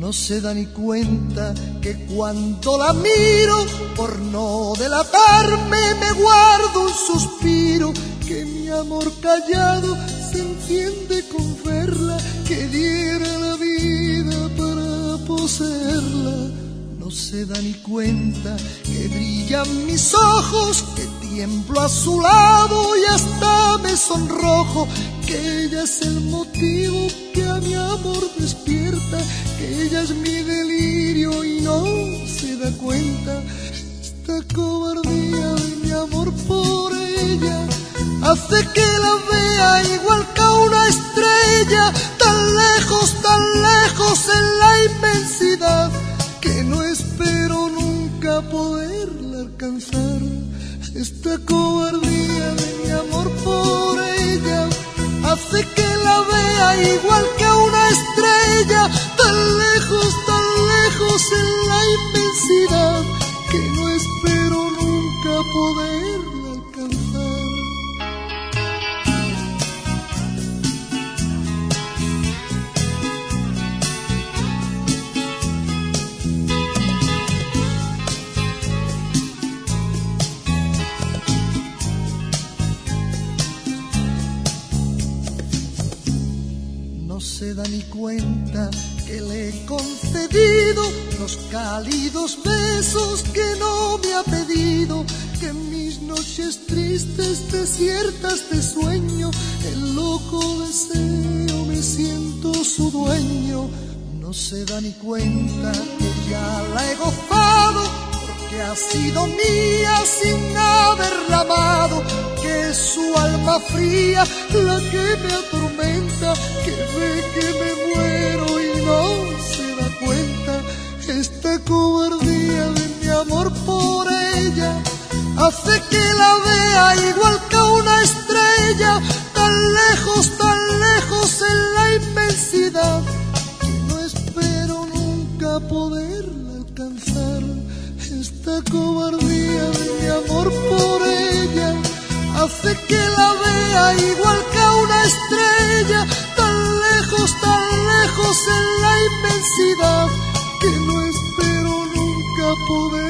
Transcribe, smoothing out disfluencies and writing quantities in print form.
No se da ni cuenta que cuando la miro, por no delatarme, me guardo un suspiro, que mi amor callado se entiende con verla, que diera la vida para poseerla. No se da ni cuenta que brillan mis ojos, que tiemblo a su lado y hasta me sonrojo, que ella es el motivo que a mi amor despierta, que ella es mi delirio y no se da cuenta. Esta cobardía de mi amor por ella hace que la vea igual que a una estrella, tan lejos en la inmensidad, que no espero nunca poderla alcanzar. Esta cobardía de mi amor por ella hace que la vea igual que a una estrella, tan lejos en la inmensidad, que no espero nunca poderla alcanzar. No se da ni cuenta que le he concedido los cálidos besos que no me ha pedido, que en mis noches tristes, desiertas de sueño, el loco deseo me siento su dueño. No se da ni cuenta que ya la he gozado, porque ha sido mía sin haberla amado, que es su alma fría la que me atormenta, que ve que me muero y no se da cuenta. Esta cobardía de mi amor por ella hace que la vea igual que a una estrella, tan lejos en la inmensidad, que no espero nunca poderla alcanzar. Esta cobardía de mi amor por ella hace que la vea igual que a una estrella, tan lejos en la inmensidad, que no espero nunca poder